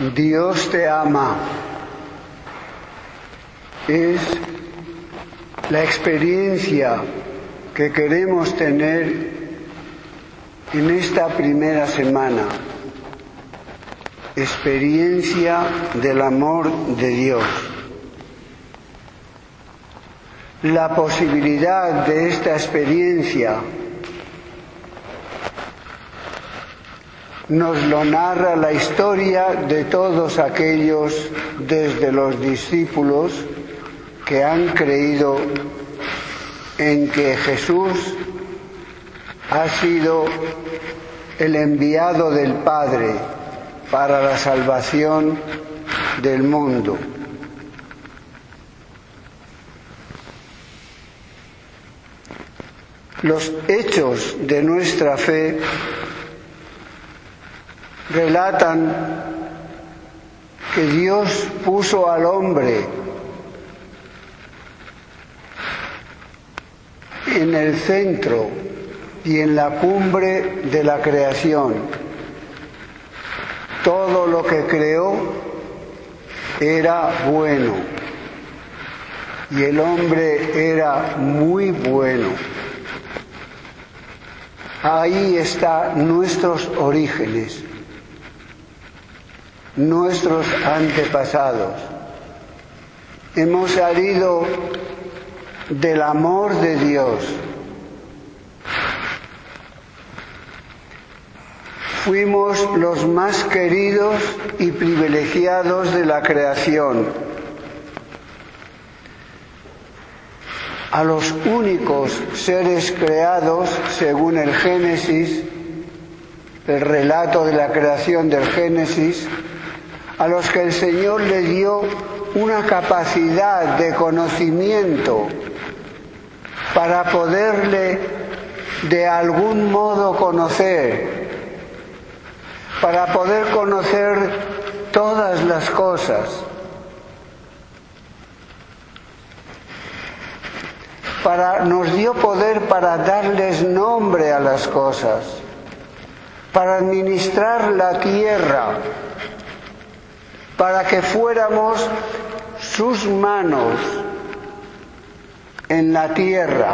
Dios te ama. Es la experiencia que queremos tener en esta primera semana. Experiencia del amor de Dios. La posibilidad de esta experiencia nos lo narra la historia de todos aquellos, desde los discípulos, que han creído en que Jesús ha sido el enviado del Padre para la salvación del mundo. Los hechos de nuestra fe relatan que Dios puso al hombre en el centro y en la cumbre de la creación. Todo lo que creó era bueno y el hombre era muy bueno. Ahí están nuestros orígenes, nuestros antepasados. Hemos salido del amor de Dios. Fuimos los más queridos y privilegiados de la creación. A los únicos seres creados, según el Génesis, el relato de la creación del Génesis, a los que el Señor le dio una capacidad de conocimiento para poderle de algún modo conocer, para poder conocer todas las cosas, nos dio poder para darles nombre a las cosas, para administrar la tierra, para que fuéramos sus manos en la tierra.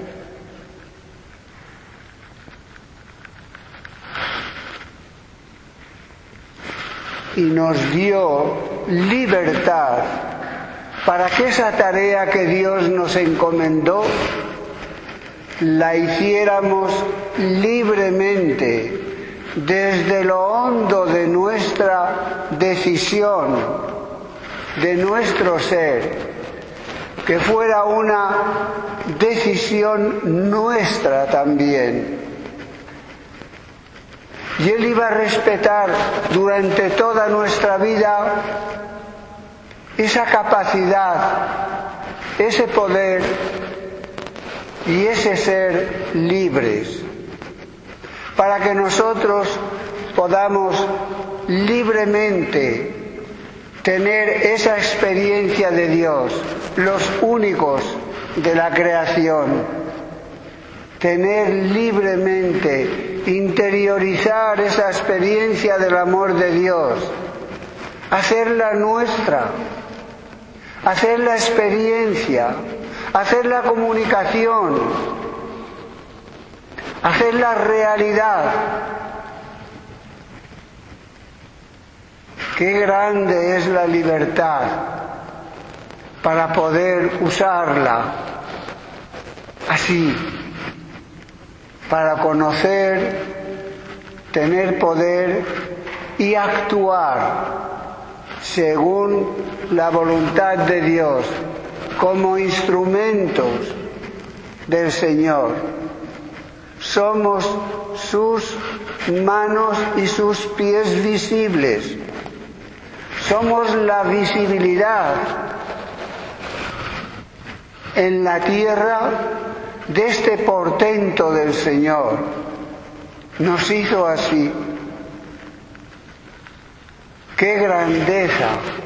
Y nos dio libertad para que esa tarea que Dios nos encomendó la hiciéramos libremente, desde lo hondo de nuestra decisión, de nuestro ser, que fuera una decisión nuestra también. Y Él iba a respetar durante toda nuestra vida esa capacidad, ese poder y ese ser libres, para que nosotros podamos libremente tener esa experiencia de Dios, los únicos de la creación, tener libremente, interiorizar esa experiencia del amor de Dios, hacerla nuestra, hacer la experiencia, hacer la comunicación, hacer la realidad. Qué grande es la libertad para poder usarla así, para conocer, tener poder y actuar según la voluntad de Dios, como instrumentos del Señor. Somos sus manos y sus pies visibles. Somos la visibilidad en la tierra de este portento del Señor. Nos hizo así. ¡Qué grandeza!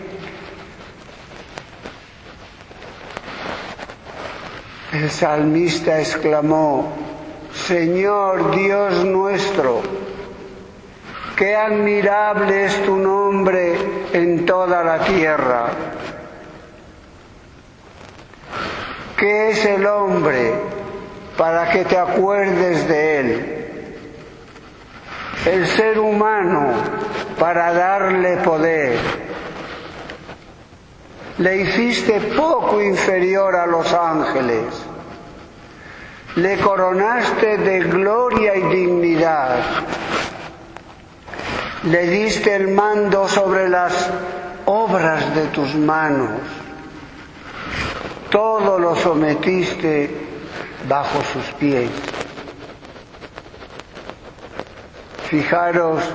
El salmista exclamó: Señor Dios nuestro, qué admirable es tu nombre en toda la tierra. ¿Qué es el hombre para que te acuerdes de él? El ser humano para darle poder. Le hiciste poco inferior a los ángeles. Le coronaste de gloria y dignidad. Le diste el mando sobre las obras de tus manos. Todo lo sometiste bajo sus pies. Fijaros,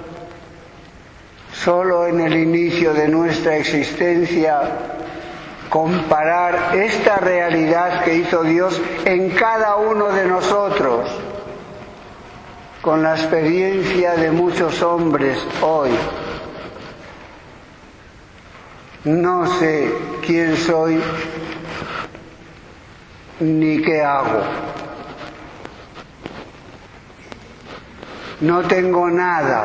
solo en el inicio de nuestra existencia, comparar esta realidad que hizo Dios en cada uno de nosotros con la experiencia de muchos hombres hoy. No sé quién soy ni qué hago. No tengo nada.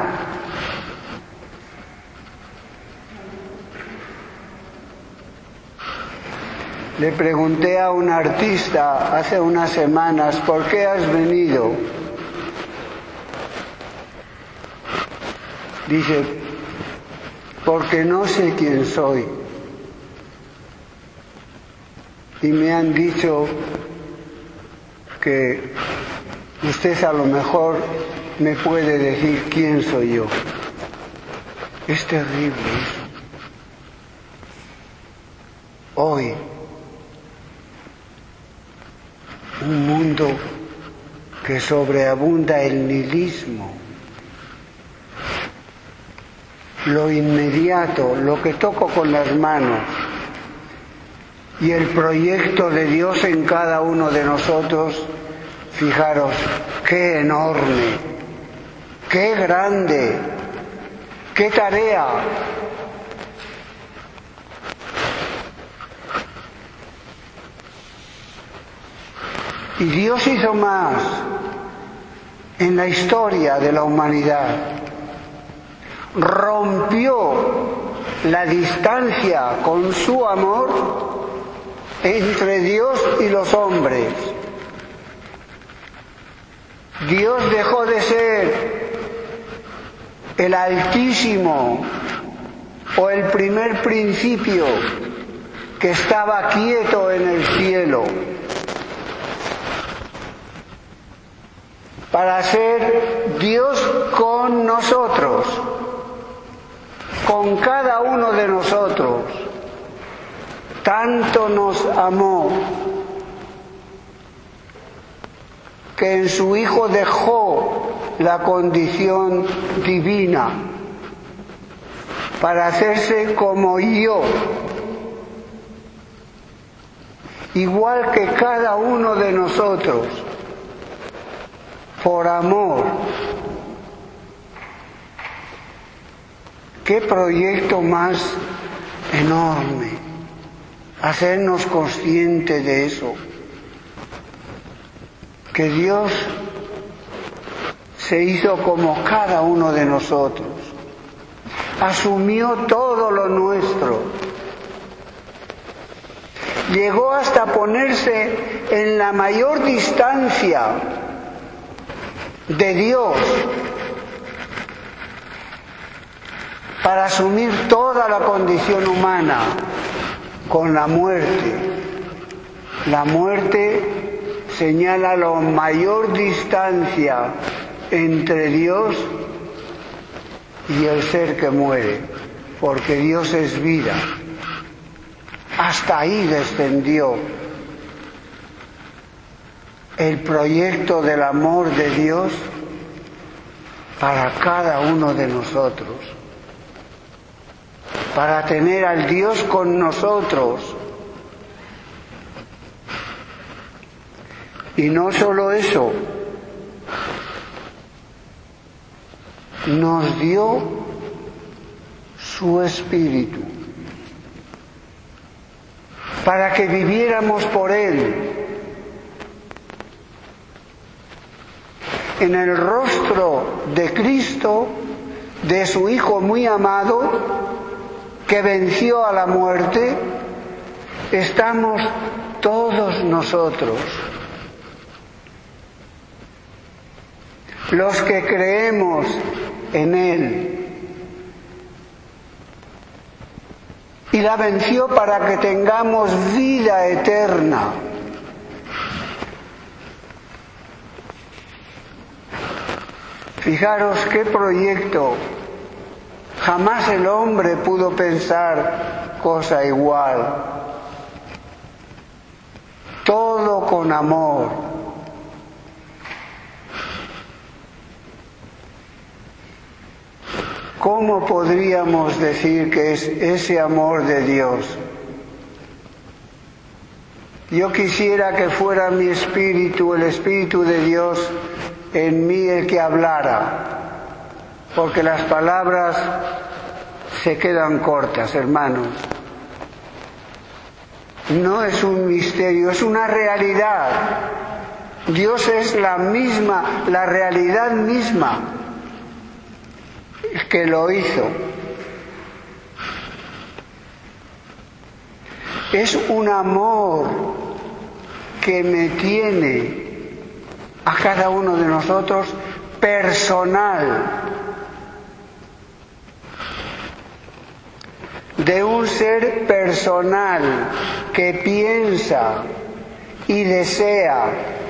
Le pregunté a un artista hace unas semanas, ¿por qué has venido? Dice, porque no sé quién soy. Y me han dicho que usted a lo mejor me puede decir quién soy yo. Es terrible eso. Hoy, un mundo que sobreabunda el nihilismo, lo inmediato, lo que toco con las manos, y el proyecto de Dios en cada uno de nosotros, fijaros, qué enorme, qué grande, qué tarea. Y Dios hizo más en la historia de la humanidad. Rompió la distancia con su amor entre Dios y los hombres. Dios dejó de ser el Altísimo o el primer principio que estaba quieto en el cielo para ser Dios con nosotros, con cada uno de nosotros. Tanto nos amó que en su Hijo dejó la condición divina para hacerse como yo, igual que cada uno de nosotros, por amor. Qué proyecto más enorme, hacernos conscientes de eso, que Dios se hizo como cada uno de nosotros, asumió todo lo nuestro, llegó hasta ponerse en la mayor distancia de Dios para asumir toda la condición humana con la muerte. La muerte señala la mayor distancia entre Dios y el ser que muere, porque Dios es vida. Hasta ahí descendió el proyecto del amor de Dios para cada uno de nosotros, para tener al Dios con nosotros. Y no solo eso, nos dio su Espíritu para que viviéramos por Él. En el rostro de Cristo, de su Hijo muy amado, que venció a la muerte, estamos todos nosotros, los que creemos en Él. Y la venció para que tengamos vida eterna. Fijaros qué proyecto. Jamás el hombre pudo pensar cosa igual. Todo con amor. ¿Cómo podríamos decir que es ese amor de Dios? Yo quisiera que fuera mi espíritu, el Espíritu de Dios en mí el que hablara, porque las palabras se quedan cortas, hermanos. No es un misterio, es una realidad. Dios es la misma, la realidad misma que lo hizo. Es un amor que me tiene a cada uno de nosotros personal, de un ser personal que piensa y desea.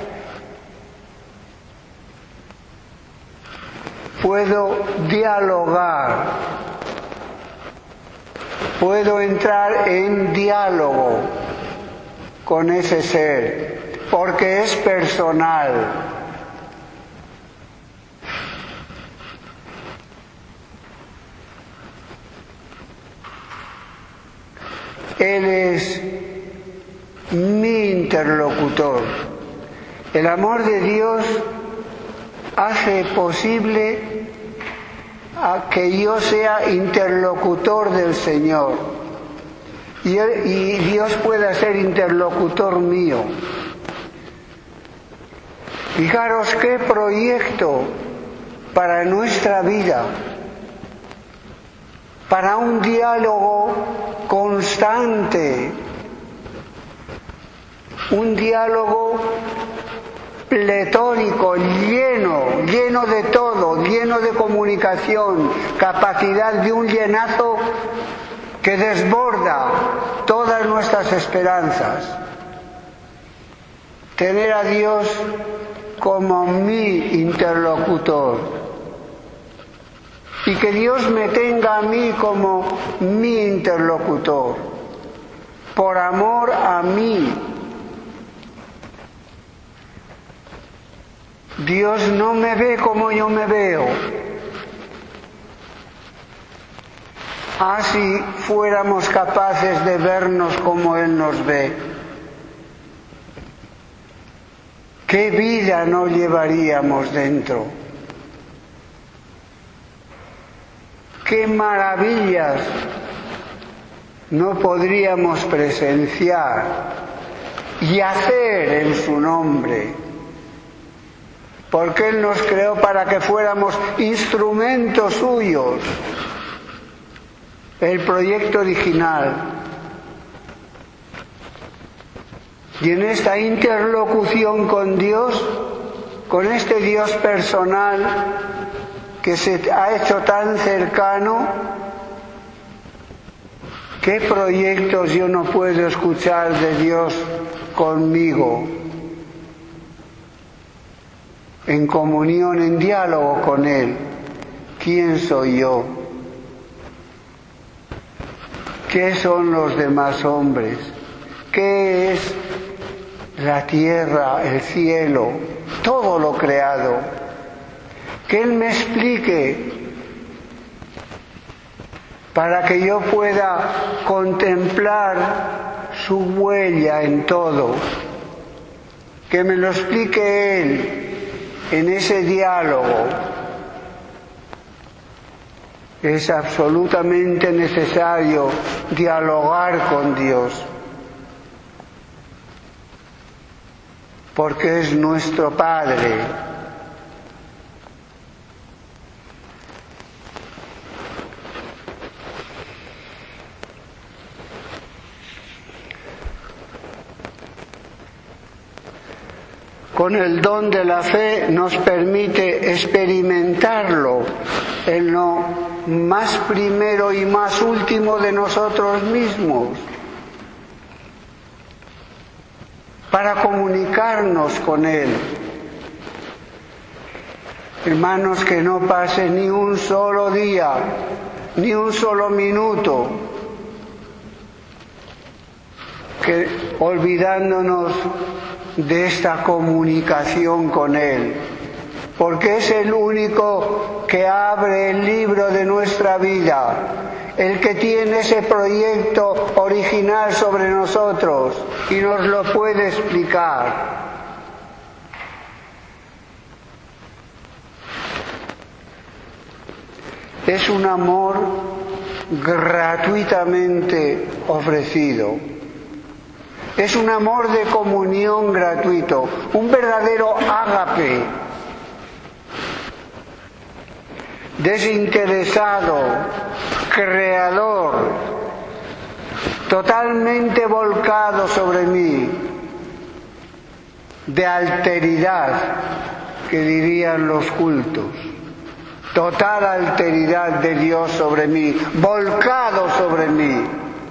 Puedo dialogar, puedo entrar en diálogo con ese ser, porque es personal. Él es mi interlocutor. El amor de Dios hace posible a que yo sea interlocutor del Señor y Dios pueda ser interlocutor mío. Fijaros qué proyecto para nuestra vida, para un diálogo constante, un diálogo pletórico, lleno de todo, lleno de comunicación, capacidad de un llenazo que desborda todas nuestras esperanzas. Tener a Dios como mi interlocutor y que Dios me tenga a mí como mi interlocutor, por amor a mí. Dios no me ve como yo me veo. Si fuéramos capaces de vernos como Él nos ve, ¿qué vida no llevaríamos dentro? ¿Qué maravillas no podríamos presenciar y hacer en su nombre? Porque Él nos creó para que fuéramos instrumentos suyos. El proyecto original. Y en esta interlocución con Dios, con este Dios personal que se ha hecho tan cercano, ¿qué proyectos yo no puedo escuchar de Dios conmigo? En comunión, en diálogo con Él. ¿Quién soy yo? ¿Qué son los demás hombres? ¿Qué es la tierra, el cielo, todo lo creado? Que Él me explique para que yo pueda contemplar su huella en todo. Que me lo explique Él en ese diálogo. Es absolutamente necesario dialogar con Dios, porque es nuestro Padre. con el don de la fe nos permite experimentarlo en lo más primero y más último de nosotros mismos, para comunicarnos con Él. Hermanos, que no pase ni un solo día, ni un solo minuto, que olvidándonos de esta comunicación con Él, porque es el único que abre el libro de nuestra vida, el que tiene ese proyecto original sobre nosotros y nos lo puede explicar. Es un amor gratuitamente ofrecido. Es un amor de comunión gratuito, un verdadero ágape, desinteresado, creador, totalmente volcado sobre mí, de alteridad, que dirían los cultos. Total alteridad de Dios sobre mí, volcado sobre mí.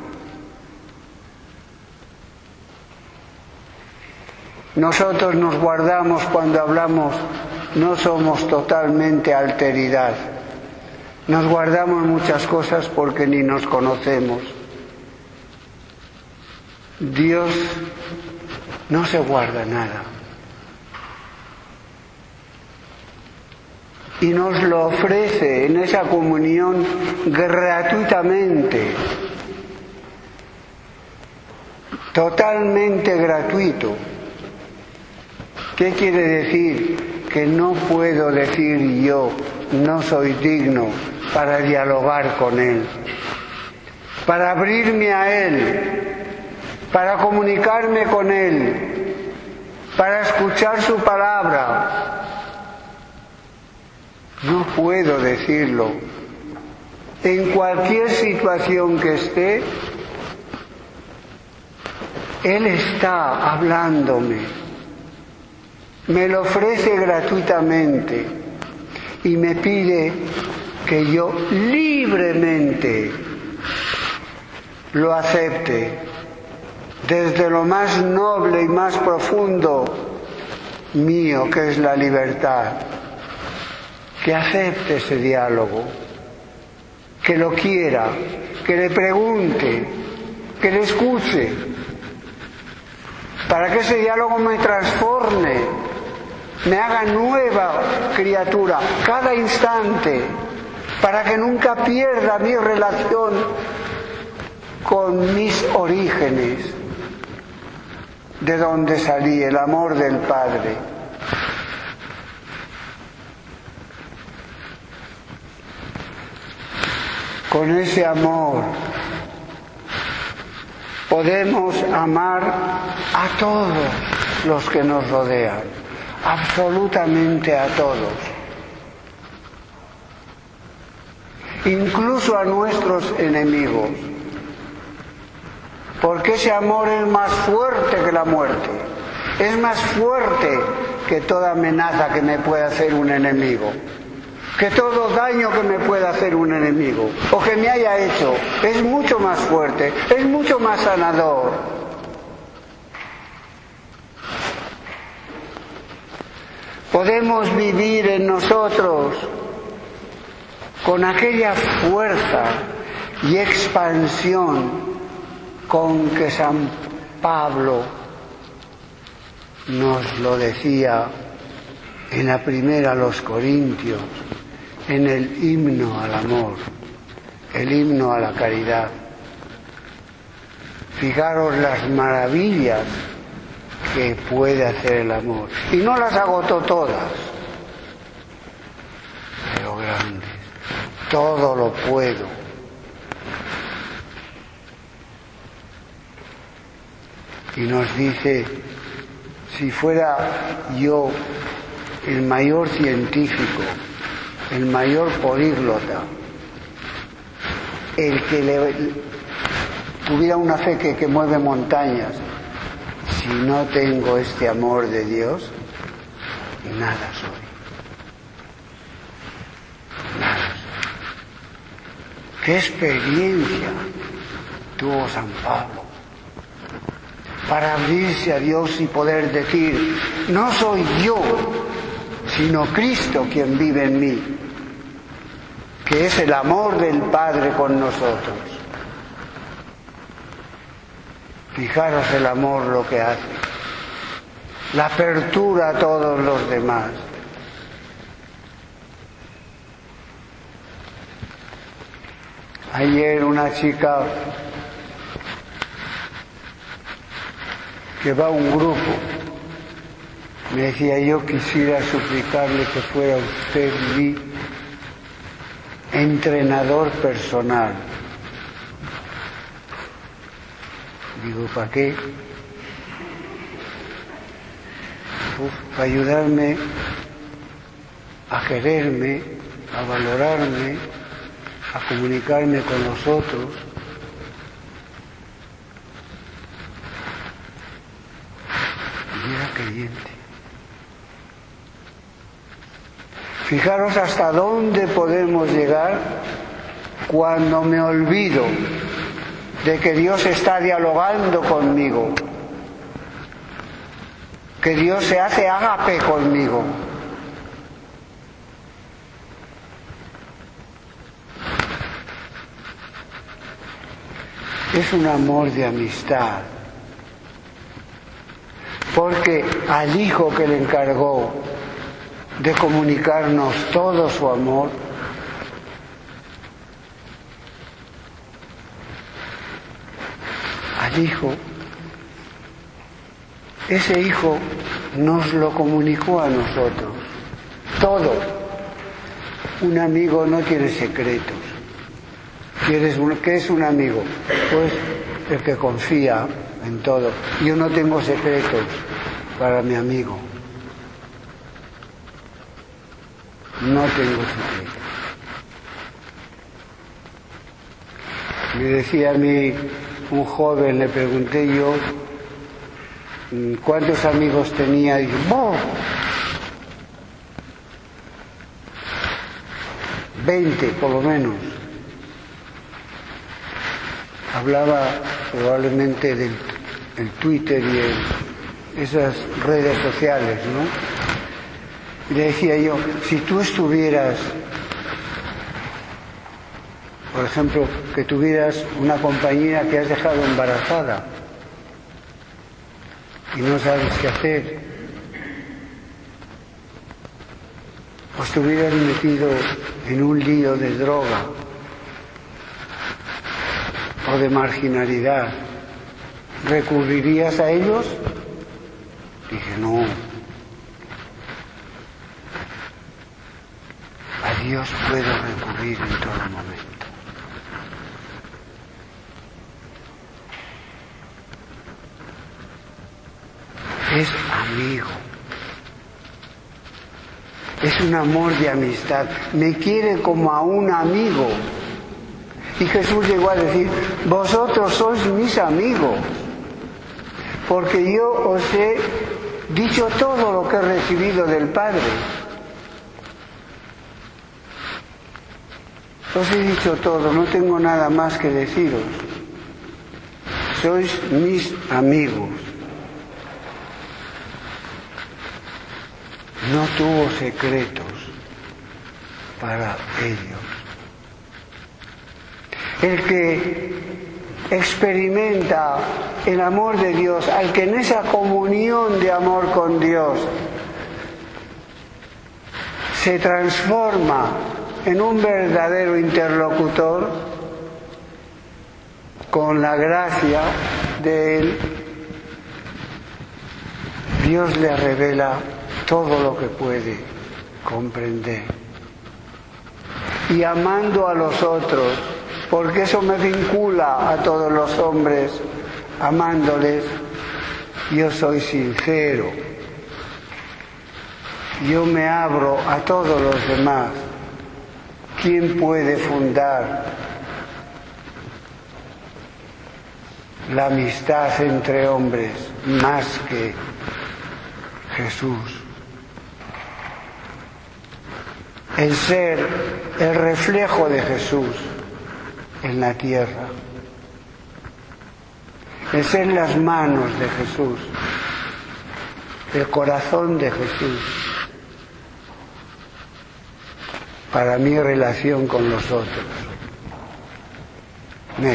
Nosotros nos guardamos cuando hablamos, no somos totalmente alteridad. Nos guardamos muchas cosas porque ni nos conocemos. Dios no se guarda nada. Y nos lo ofrece en esa comunión gratuitamente, totalmente gratuito. ¿Qué quiere decir? Que no puedo decir yo, no soy digno para dialogar con Él, para abrirme a Él, para comunicarme con Él, para escuchar su palabra. No puedo decirlo. En cualquier situación que esté, Él está hablándome. Me lo ofrece gratuitamente y me pide que yo libremente lo acepte desde lo más noble y más profundo mío, que es la libertad. Que acepte ese diálogo, que lo quiera, que le pregunte, que le escuche, para que ese diálogo me transforme, me haga nueva criatura cada instante, para que nunca pierda mi relación con mis orígenes, de donde salí, el amor del Padre. Con ese amor podemos amar a todos los que nos rodean, absolutamente a todos, incluso a nuestros enemigos, porque ese amor es más fuerte que la muerte, es más fuerte que toda amenaza que me pueda hacer un enemigo, que todo daño que me pueda hacer un enemigo o que me haya hecho. Es mucho más fuerte, es mucho más sanador. Podemos vivir en nosotros con aquella fuerza y expansión con que San Pablo nos lo decía en la primera a los Corintios, en el himno al amor, el himno a la caridad. Fijaros las maravillas que puede hacer el amor. Y no las agotó todas, pero grandes. Todo lo puedo. Y nos dice, si fuera yo el mayor científico, el mayor políglota, el que tuviera una fe que mueve montañas, si no tengo este amor de Dios, y nada soy. Nada soy. ¿Qué experiencia tuvo San Pablo para abrirse a Dios y poder decir, no soy yo, sino Cristo quien vive en mí, que es el amor del Padre con nosotros? Fijaros el amor lo que hace, la apertura a todos los demás. Ayer una chica que va a un grupo me decía, yo quisiera suplicarle que fuera usted mi entrenador personal. Digo, ¿para qué? Para ayudarme a quererme, a valorarme, a comunicarme con los otros. Y era creyente. Fijaros hasta dónde podemos llegar cuando me olvido de que Dios está dialogando conmigo, que Dios se hace ágape conmigo. Es un amor de amistad, porque al Hijo que le encargó de comunicarnos todo su amor, al Hijo, ese Hijo nos lo comunicó a nosotros, todo. Un amigo no tiene secretos. ¿Qué es un amigo? Pues el que confía en todo. Yo no tengo secretos para mi amigo. No tengo secretos. Me decía a mí un joven, le pregunté yo cuántos amigos tenía, y dijo, ¡oh! 20 por lo menos. Hablaba probablemente del Twitter y esas redes sociales, ¿no? Y le decía yo, si tú estuvieras, por ejemplo, que tuvieras una compañera que has dejado embarazada y no sabes qué hacer, o estuvieras metido en un lío de droga o de marginalidad, ¿recurrirías a ellos? Dije, no. A Dios puedo recurrir en todo momento. Es amigo. Es un amor de amistad. Me quiere como a un amigo. Y Jesús llegó a decir, vosotros sois mis amigos, porque yo os he dicho todo lo que he recibido del Padre. Os he dicho todo, no tengo nada más que deciros. Sois mis amigos. No tuvo secretos para ellos. El que experimenta el amor de Dios, al que en esa comunión de amor con Dios se transforma en un verdadero interlocutor, con la gracia de Él, Dios le revela todo lo que puede comprender. Y amando a los otros, porque eso me vincula a todos los hombres, amándoles, yo soy sincero, yo me abro a todos los demás. ¿Quién puede fundar la amistad entre hombres más que Jesús? el ser el reflejo de Jesús en la tierra, el ser las manos de Jesús, el corazón de Jesús, para mi relación con los otros. Me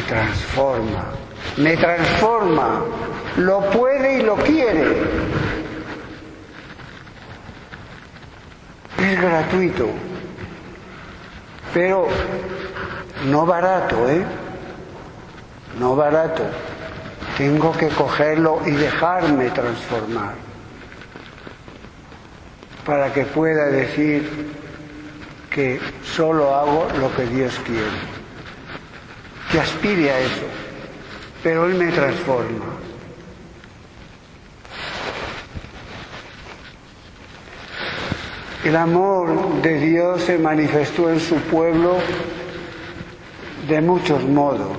transforma, lo puede y lo quiere. Es gratuito, pero no barato, no barato. Tengo que cogerlo y dejarme transformar para que pueda decir que solo hago lo que Dios quiere, que aspire a eso, pero Él me transforma. El amor de Dios se manifestó en su pueblo de muchos modos.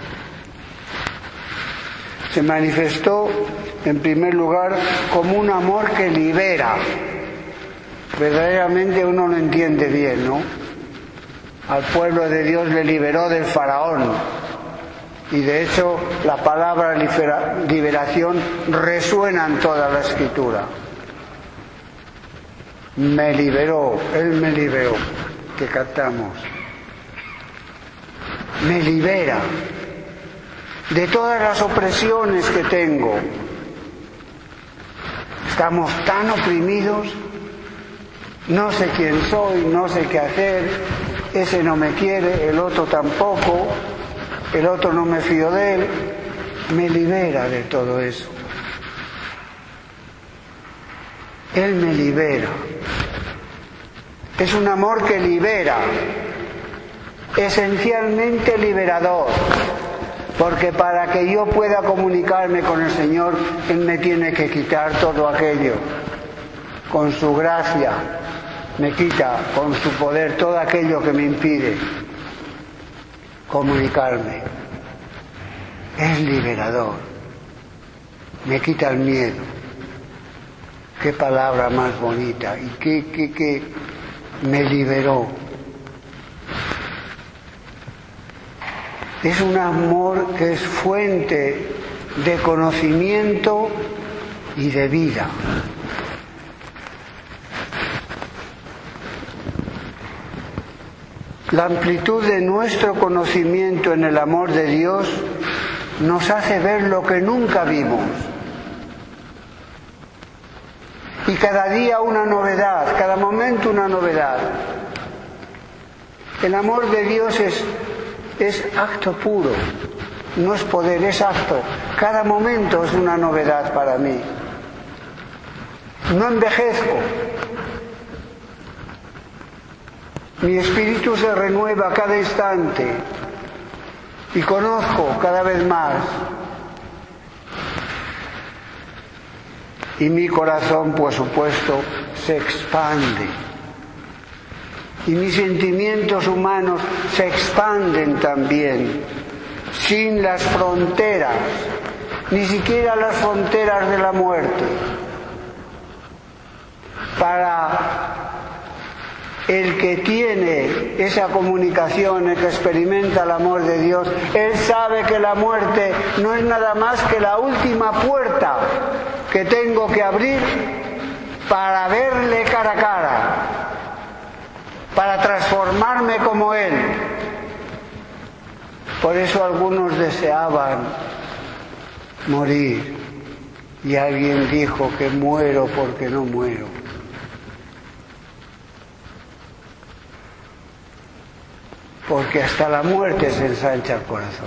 Se manifestó, en primer lugar, como un amor que libera. Verdaderamente uno lo entiende bien, ¿no? Al pueblo de Dios le liberó del faraón. Y de hecho, la palabra liberación resuena en toda la Escritura. Me liberó, Él me liberó, que cantamos. Me libera de todas las opresiones que tengo. Estamos tan oprimidos, no sé quién soy, no sé qué hacer, ese no me quiere, el otro tampoco, el otro no me fío de él. Me libera de todo eso. Él me libera. Es un amor que libera, esencialmente liberador, porque para que yo pueda comunicarme con el Señor, Él me tiene que quitar todo aquello. Con su gracia me quita, con su poder, todo aquello que me impide comunicarme. Es liberador, me quita el miedo. Qué palabra más bonita, y qué me liberó. Es un amor que es fuente de conocimiento y de vida. La amplitud de nuestro conocimiento en el amor de Dios nos hace ver lo que nunca vimos. Y cada día una novedad, cada momento una novedad. El amor de Dios es acto puro, no es poder, es acto. Cada momento es una novedad para mí. No envejezco. Mi espíritu se renueva cada instante y conozco cada vez más. Y mi corazón, por supuesto, se expande. Y mis sentimientos humanos se expanden también, sin las fronteras, ni siquiera las fronteras de la muerte. Para el que tiene esa comunicación, el que experimenta el amor de Dios, él sabe que la muerte no es nada más que la última puerta que tengo que abrir para verle cara a cara, para transformarme como Él. Por eso algunos deseaban morir y alguien dijo que muero porque no muero. Porque hasta la muerte se ensancha el corazón.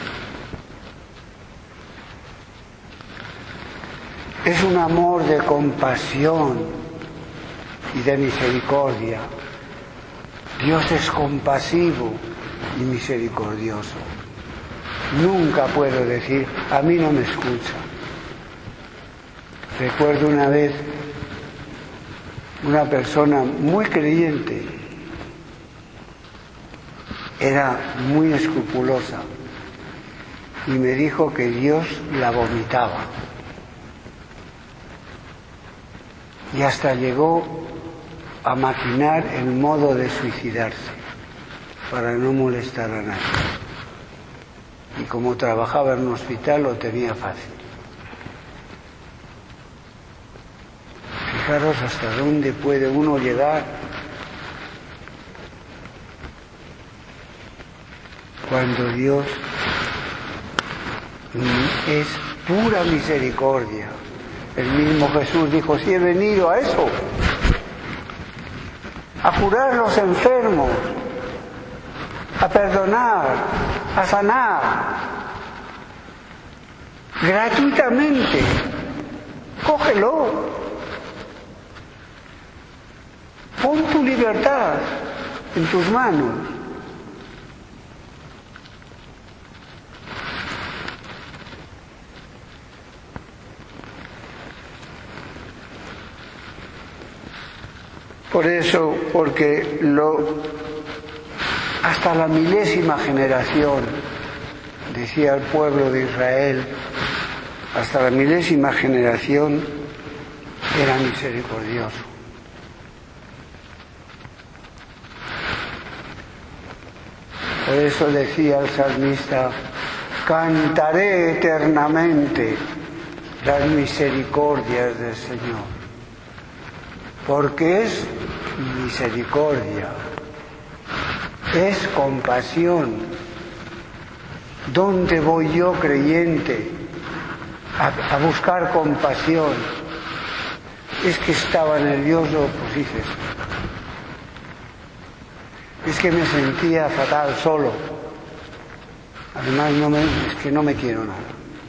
Es un amor de compasión y de misericordia. Dios es compasivo y misericordioso. Nunca puedo decir, a mí no me escucha. Recuerdo una vez una persona muy creyente, era muy escrupulosa, y me dijo que Dios la vomitaba. Y hasta llegó a maquinar el modo de suicidarse para no molestar a nadie. Y como trabajaba en un hospital lo tenía fácil. Fijaros hasta dónde puede uno llegar cuando Dios es pura misericordia. El mismo Jesús dijo, si he venido a eso, a curar a los enfermos, a perdonar, a sanar, gratuitamente, cógelo, pon tu libertad en tus manos. Por eso, porque hasta la 1000ª generación, decía el pueblo de Israel, hasta la 1000ª generación era misericordioso. Por eso decía el salmista, cantaré eternamente las misericordias del Señor, porque es misericordia, es compasión. ¿Dónde voy yo, creyente, a buscar compasión? Es que estaba nervioso, pues dices, es que me sentía fatal solo, además es que no me quiero nada.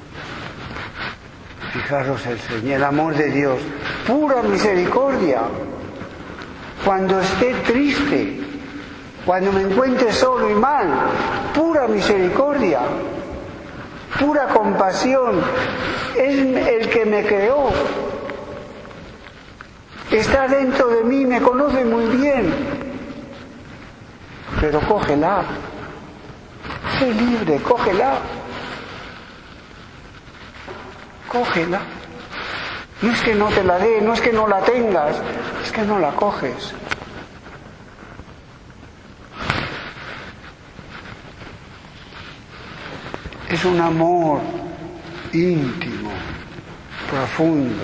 Fijaros el amor de Dios, pura misericordia. Cuando esté triste, cuando me encuentre solo y mal, pura misericordia, pura compasión. Es el que me creó, está dentro de mí, me conoce muy bien, pero cógela, sé libre, cógela. Cógela. No es que no te la dé, no es que no la tengas, es que no la coges. Es un amor íntimo, profundo.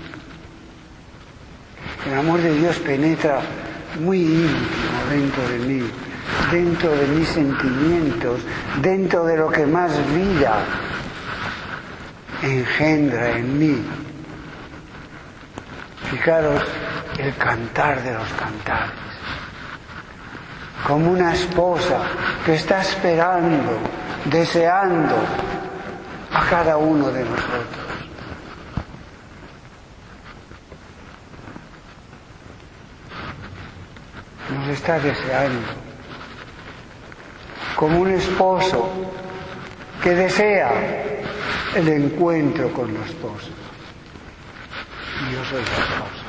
El amor de Dios penetra muy íntimo dentro de mí, dentro de mis sentimientos, dentro de lo que más vida engendra en mí. Fijaros el cantar de los cantares, como una esposa que está esperando, deseando a cada uno de nosotros. Nos está deseando, como un esposo que desea el encuentro con la esposa. Y yo soy la esposa.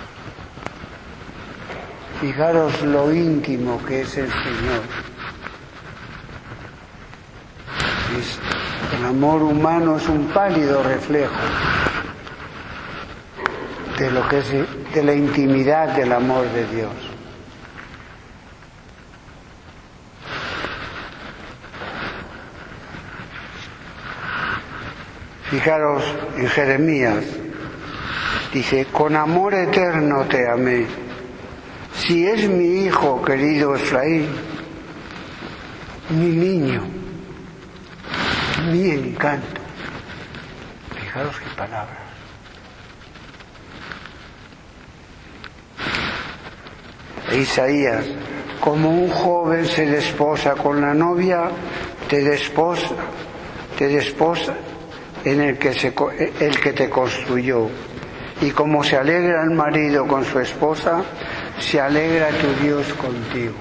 Fijaros lo íntimo que es el Señor. El amor humano es un pálido reflejo de lo que es, de la intimidad del amor de Dios. Fijaros en Jeremías, dice, con amor eterno te amé, si es mi hijo querido Efraín, mi niño, mi encanto. Fijaros qué palabras. Isaías, como un joven se desposa con la novia, te desposa en el que te construyó. Y como se alegra el marido con su esposa, se alegra tu Dios contigo.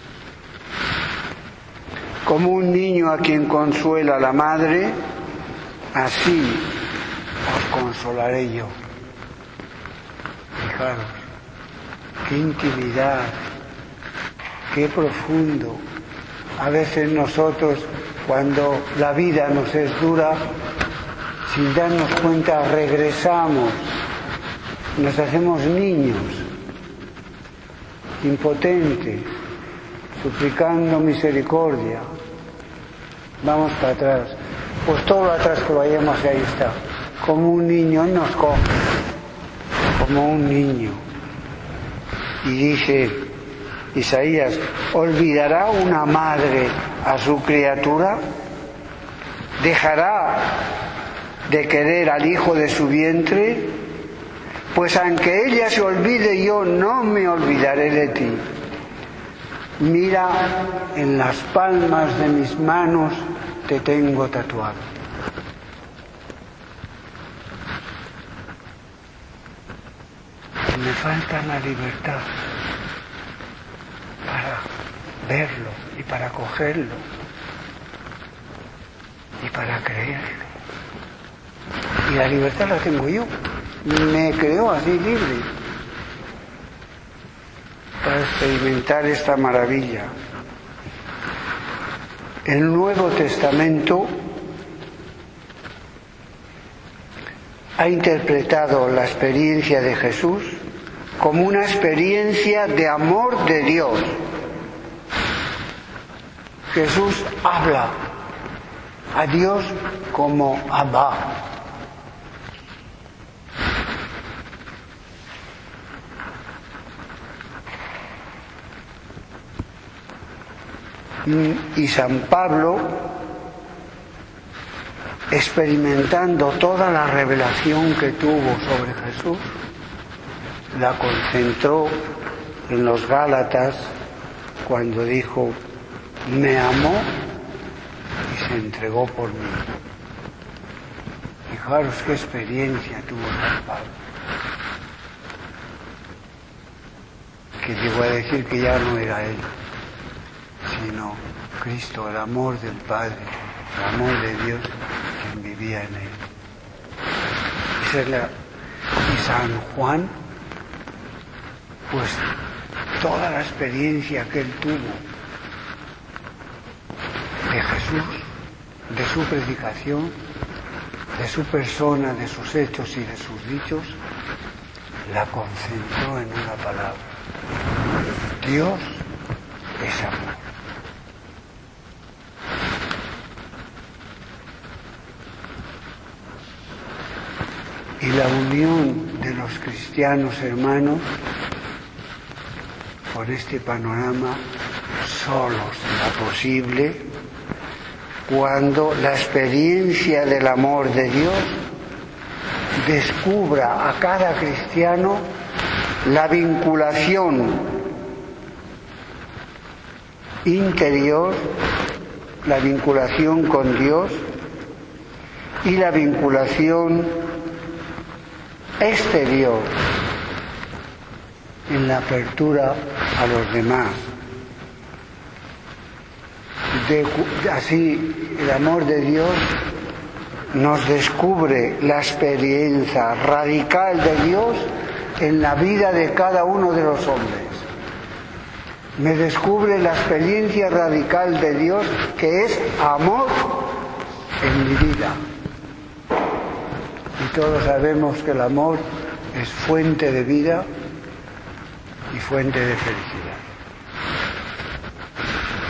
Como un niño a quien consuela la madre, así os consolaré yo. Fijaros, qué intimidad, qué profundo. A veces nosotros, cuando la vida nos es dura, sin darnos cuenta regresamos, nos hacemos niños impotente, suplicando misericordia. Vamos para atrás. Pues todo lo atrás que vayamos, ahí está. Como un niño, Él nos coge. Como un niño. Y dice Isaías, ¿olvidará una madre a su criatura? ¿Dejará de querer al hijo de su vientre? Pues aunque ella se olvide, yo no me olvidaré de ti. Mira, en las palmas de mis manos te tengo tatuado. Me falta la libertad para verlo y para cogerlo y para creerlo. Y la libertad la tengo yo. Me creo así libre para experimentar esta maravilla. El Nuevo Testamento ha interpretado la experiencia de Jesús como una experiencia de amor de Dios. Jesús habla a Dios como Abba. Y San Pablo, experimentando toda la revelación que tuvo sobre Jesús, la concentró en los Gálatas cuando dijo, me amó y se entregó por mí. Fijaros qué experiencia tuvo San Pablo, que llegó a decir que ya no era él, sino Cristo, el amor del Padre, el amor de Dios, quien vivía en él. Y San Juan, pues toda la experiencia que él tuvo de Jesús, de su predicación, de su persona, de sus hechos y de sus dichos, la concentró en una palabra. Dios es amor. Y la unión de los cristianos hermanos con este panorama solo será posible cuando la experiencia del amor de Dios descubra a cada cristiano la vinculación interior, la vinculación con Dios y la vinculación exterior en la apertura a los demás. Así el amor de Dios nos descubre la experiencia radical de Dios en la vida de cada uno de los hombres. Me descubre la experiencia radical de Dios, que es amor en mi vida. Y todos sabemos que el amor es fuente de vida y fuente de felicidad.